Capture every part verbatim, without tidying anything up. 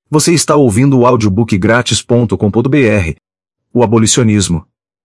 Você está ouvindo o audiobook grátis ponto com ponto br. O abolicionismo.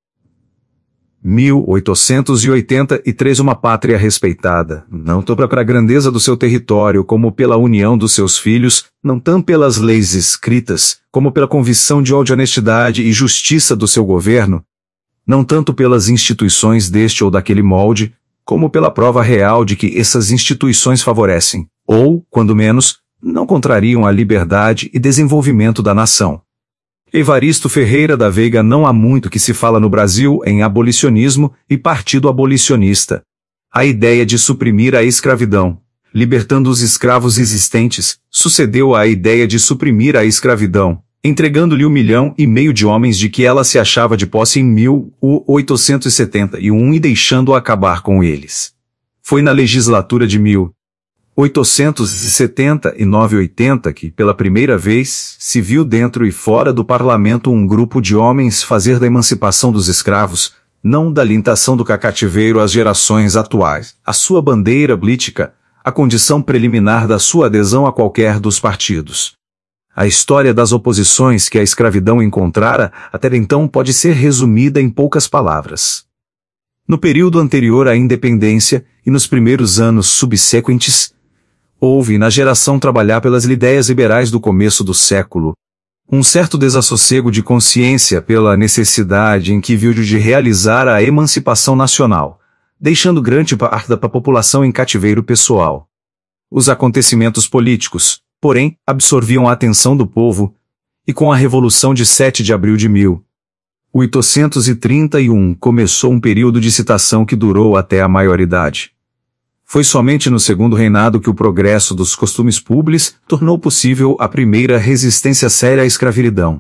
mil oitocentos e oitenta e três Uma pátria respeitada, não tanto pela grandeza do seu território como pela união dos seus filhos, não tanto pelas leis escritas, como pela convicção de honestidade e justiça do seu governo, não tanto pelas instituições deste ou daquele molde, como pela prova real de que essas instituições favorecem, ou, quando menos, não contrariam a liberdade e desenvolvimento da nação. Evaristo Ferreira da Veiga. Não há muito que se fala no Brasil em abolicionismo e partido abolicionista. A ideia de suprimir a escravidão, libertando os escravos existentes, sucedeu à ideia de suprimir a escravidão, entregando-lhe um milhão e meio de homens de que ela se achava de posse em mil oitocentos e setenta e um e deixando-a acabar com eles. Foi na legislatura de mil oitocentos e setenta e nove a oitenta que, pela primeira vez, se viu dentro e fora do parlamento um grupo de homens fazer da emancipação dos escravos, não da limitação do cativeiro às gerações atuais, a sua bandeira política, a condição preliminar da sua adesão a qualquer dos partidos. A história das oposições que a escravidão encontrara até então pode ser resumida em poucas palavras. No período anterior à independência e nos primeiros anos subsequentes, houve na geração trabalhar pelas ideias liberais do começo do século um certo desassossego de consciência pela necessidade em que viu de realizar a emancipação nacional, deixando grande parte da população em cativeiro pessoal. Os acontecimentos políticos, porém, absorviam a atenção do povo, e com a Revolução de sete de abril de mil oitocentos e trinta e um começou um período de excitação que durou até a maioridade. Foi somente no segundo reinado que o progresso dos costumes públicos tornou possível a primeira resistência séria à escravidão.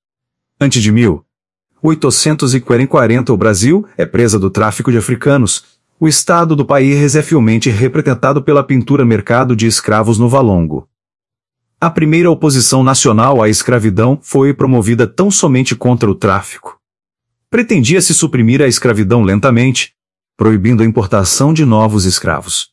Antes de mil oitocentos e quarenta, o Brasil é presa do tráfico de africanos. O estado do país é fielmente representado pela pintura mercado de escravos no Valongo. A primeira oposição nacional à escravidão foi promovida tão somente contra o tráfico. Pretendia-se suprimir a escravidão lentamente, proibindo a importação de novos escravos.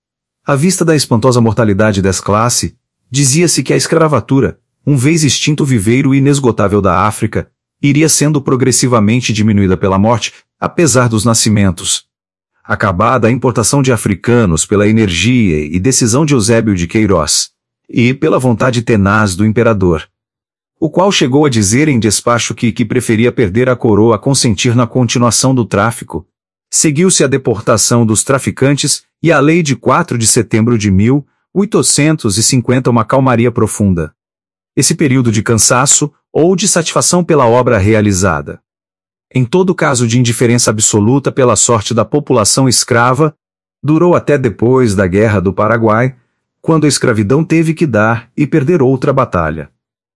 À vista da espantosa mortalidade dessa classe, dizia-se que a escravatura, um vez extinto viveiro inesgotável da África, iria sendo progressivamente diminuída pela morte, apesar dos nascimentos. Acabada a importação de africanos pela energia e decisão de Eusébio de Queiroz, e pela vontade tenaz do imperador, o qual chegou a dizer em despacho que, que preferia perder a coroa a consentir na continuação do tráfico, seguiu-se a deportação dos traficantes e a lei de quatro de setembro de mil oitocentos e cinquenta uma calmaria profunda. Esse período de cansaço ou de satisfação pela obra realizada, em todo caso de indiferença absoluta pela sorte da população escrava, durou até depois da Guerra do Paraguai, quando a escravidão teve que dar e perder outra batalha.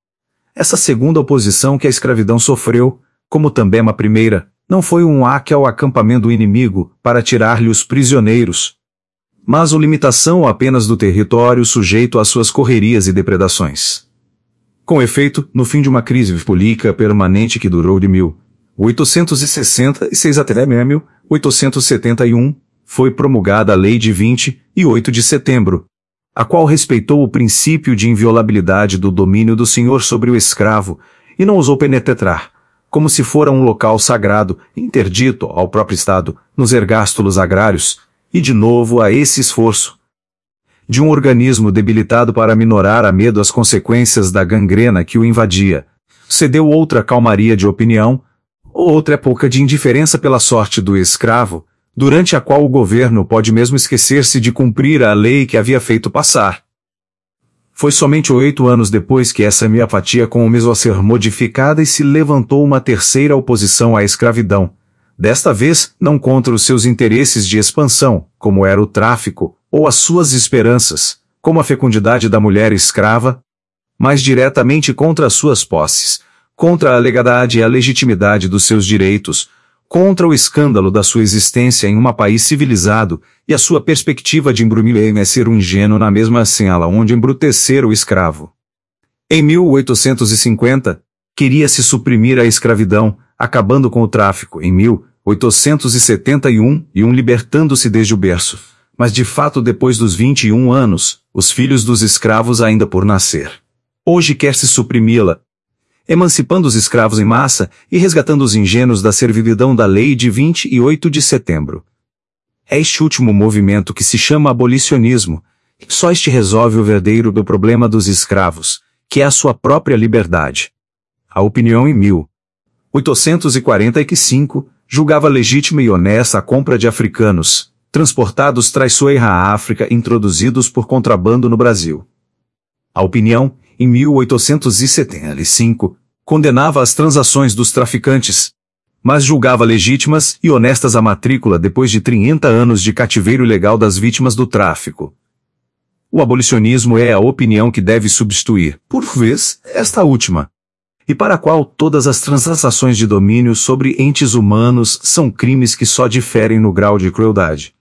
Essa segunda oposição que a escravidão sofreu, como também a primeira, não foi um aque ao acampamento do inimigo para tirar-lhe os prisioneiros, mas a limitação apenas do território sujeito às suas correrias e depredações. Com efeito, no fim de uma crise política permanente que durou de mil oitocentos e sessenta e seis até mil oitocentos e setenta e um, foi promulgada a Lei de vinte e oito de setembro, a qual respeitou o princípio de inviolabilidade do domínio do senhor sobre o escravo e não ousou penetrar, como se fora um local sagrado, interdito ao próprio Estado, nos ergástulos agrários, e de novo a esse esforço de um organismo debilitado para minorar a medo as consequências da gangrena que o invadia, cedeu outra calmaria de opinião, ou outra época de indiferença pela sorte do escravo, durante a qual o governo pode mesmo esquecer-se de cumprir a lei que havia feito passar. Foi somente oito anos depois que essa miapatia começou a ser modificada e se levantou uma terceira oposição à escravidão, desta vez não contra os seus interesses de expansão, como era o tráfico, ou as suas esperanças, como a fecundidade da mulher escrava, mas diretamente contra as suas posses, contra a legalidade e a legitimidade dos seus direitos, contra o escândalo da sua existência em um país civilizado, e a sua perspectiva de embrulhar é ser um ingênuo na mesma sala onde embrutecer o escravo. Em mil oitocentos e cinquenta, queria-se suprimir a escravidão, acabando com o tráfico em mil oitocentos e setenta e um, e um libertando-se desde o berço, mas de fato depois dos vinte e um anos, os filhos dos escravos ainda por nascer. Hoje quer-se suprimi-la, emancipando os escravos em massa e resgatando os ingênuos da servidão da lei de vinte e oito de setembro. É este último movimento que se chama abolicionismo. Só este resolve o verdadeiro do problema dos escravos, que é a sua própria liberdade. A opinião em mil oitocentos e quarenta e cinco julgava legítima e honesta a compra de africanos, transportados traiçoeira à África introduzidos por contrabando no Brasil. A opinião, em mil oitocentos e setenta e cinco, condenava as transações dos traficantes, mas julgava legítimas e honestas a matrícula depois de trinta anos de cativeiro ilegal das vítimas do tráfico. O abolicionismo é a opinião que deve substituir, por vez, esta última, e para a qual todas as transações de domínio sobre entes humanos são crimes que só diferem no grau de crueldade.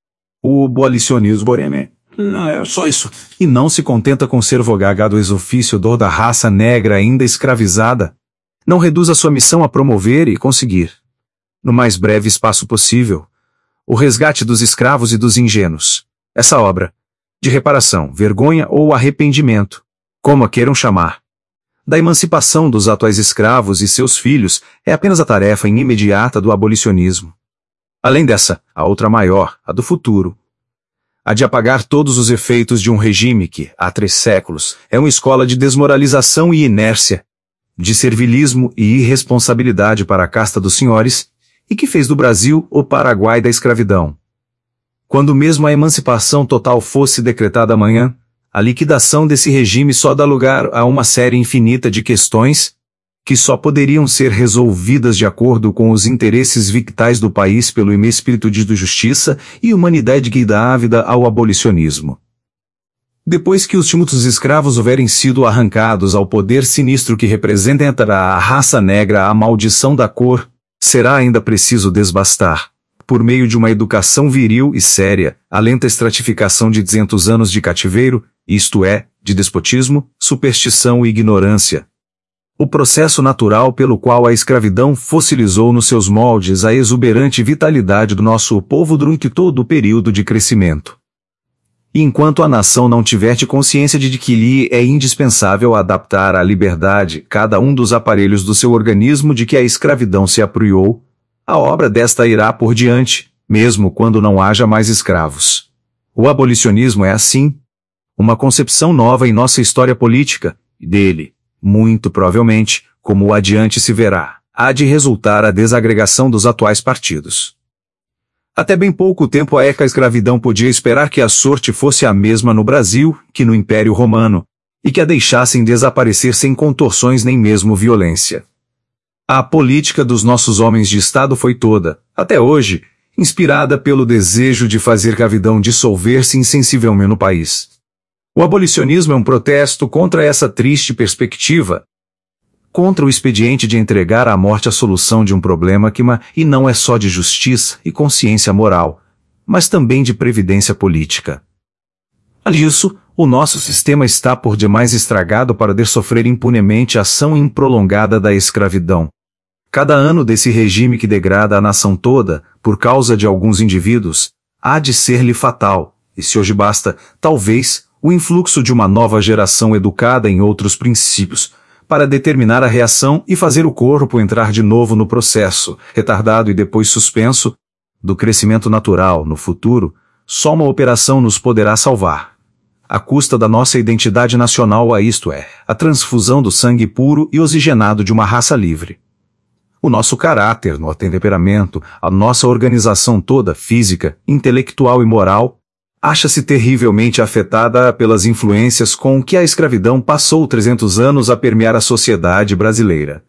O abolicionismo, porém, não é só isso. E não se contenta com ser vogado ex-ofício dor da raça negra ainda escravizada. Não reduz a sua missão a promover e conseguir, no mais breve espaço possível, o resgate dos escravos e dos ingênuos. Essa obra, de reparação, vergonha ou arrependimento, como a queiram chamar, da emancipação dos atuais escravos e seus filhos, é apenas a tarefa imediata do abolicionismo. Além dessa, a outra maior, a do futuro, a de apagar todos os efeitos de um regime que, há três séculos, é uma escola de desmoralização e inércia, de servilismo e irresponsabilidade para a casta dos senhores, e que fez do Brasil o Paraguai da escravidão. Quando mesmo a emancipação total fosse decretada amanhã, a liquidação desse regime só dá lugar a uma série infinita de questões, que só poderiam ser resolvidas de acordo com os interesses vitais do país pelo espírito de justiça e humanidade que dá ávida ao abolicionismo. Depois que os últimos escravos houverem sido arrancados ao poder sinistro que representará a raça negra a maldição da cor, será ainda preciso desbastar, por meio de uma educação viril e séria, a lenta estratificação de duzentos anos de cativeiro, isto é, de despotismo, superstição e ignorância. O processo natural pelo qual a escravidão fossilizou nos seus moldes a exuberante vitalidade do nosso povo durante todo o período de crescimento. E enquanto a nação não tiver consciência de que lhe é indispensável adaptar à liberdade cada um dos aparelhos do seu organismo de que a escravidão se apropriou, a obra desta irá por diante, mesmo quando não haja mais escravos. O abolicionismo é, assim, uma concepção nova em nossa história política, e dele, muito provavelmente, como adiante se verá, há de resultar a desagregação dos atuais partidos. Até bem pouco tempo a eca escravidão podia esperar que a sorte fosse a mesma no Brasil que no Império Romano, e que a deixassem desaparecer sem contorções nem mesmo violência. A política dos nossos homens de Estado foi toda, até hoje, inspirada pelo desejo de fazer a escravidão dissolver-se insensivelmente no país. O abolicionismo é um protesto contra essa triste perspectiva, contra o expediente de entregar à morte a solução de um problema que e não é só de justiça e consciência moral, mas também de previdência política. Além disso, o nosso sistema está por demais estragado para de sofrer impunemente a ação improlongada da escravidão. Cada ano desse regime que degrada a nação toda, por causa de alguns indivíduos, há de ser-lhe fatal, e se hoje basta, talvez, o influxo de uma nova geração educada em outros princípios, para determinar a reação e fazer o corpo entrar de novo no processo, retardado e depois suspenso, do crescimento natural no futuro, só uma operação nos poderá salvar. À custa da nossa identidade nacional, a isto é, a transfusão do sangue puro e oxigenado de uma raça livre. O nosso caráter, nosso temperamento, a nossa organização toda, física, intelectual e moral, acha-se terrivelmente afetada pelas influências com que a escravidão passou trezentos anos a permear a sociedade brasileira.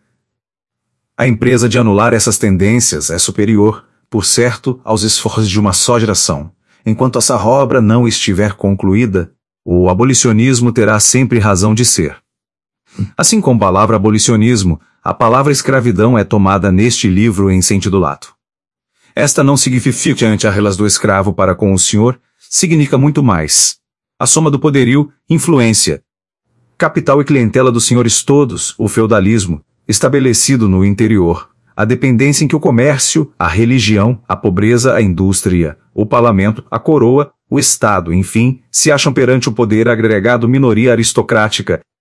A empresa de anular essas tendências é superior, por certo, aos esforços de uma só geração. Enquanto essa obra não estiver concluída, o abolicionismo terá sempre razão de ser. Assim como a palavra abolicionismo, a palavra escravidão é tomada neste livro em sentido lato. Esta não significa ante a relação do escravo para com o senhor, significa muito mais. A soma do poderio, influência, capital e clientela dos senhores todos, o feudalismo, estabelecido no interior, a dependência em que o comércio, a religião, a pobreza, a indústria, o parlamento, a coroa, o Estado, enfim, se acham perante o poder agregado minoria aristocrática,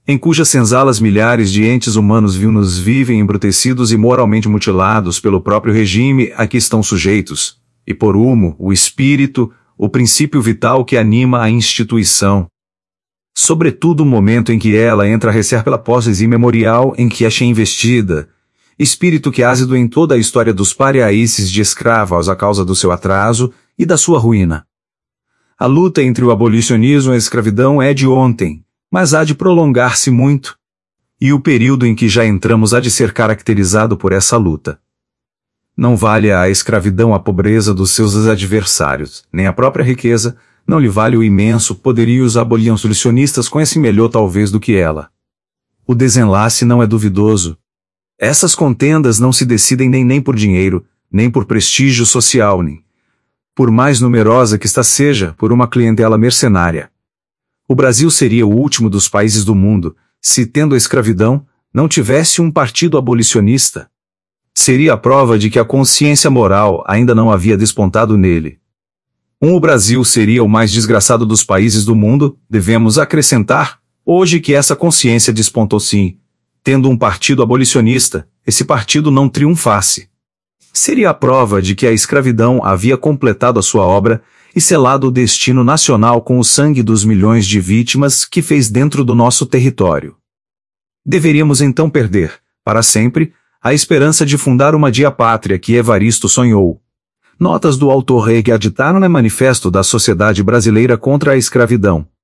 em cujas senzalas milhares de entes humanos vivos vivem embrutecidos e moralmente mutilados pelo próprio regime a que estão sujeitos, e por humo, o espírito, o princípio vital que anima a instituição. Sobretudo o momento em que ela entra a recear pela posse imemorial em que é investida, espírito que ácido em toda a história dos países de escravos a causa do seu atraso e da sua ruína. A luta entre o abolicionismo e a escravidão é de ontem, mas há de prolongar-se muito. E o período em que já entramos há de ser caracterizado por essa luta. Não vale a escravidão a pobreza dos seus adversários, nem a própria riqueza, não lhe vale o imenso poderio os abolicionistas conhecem melhor talvez do que ela. O desenlace não é duvidoso. Essas contendas não se decidem nem, nem por dinheiro, nem por prestígio social, nem, por mais numerosa que esta seja, por uma clientela mercenária. O Brasil seria o último dos países do mundo, se, tendo a escravidão, não tivesse um partido abolicionista. Seria a prova de que a consciência moral ainda não havia despontado nele. Um, o Brasil seria o mais desgraçado dos países do mundo, devemos acrescentar, hoje que essa consciência despontou sim, tendo um partido abolicionista, esse partido não triunfasse. Seria a prova de que a escravidão havia completado a sua obra e selado o destino nacional com o sangue dos milhões de vítimas que fez dentro do nosso território. Deveríamos então perder, para sempre, a esperança de fundar uma dia-pátria que Evaristo sonhou. Notas do autor reeditaram no Manifesto da Sociedade Brasileira contra a Escravidão.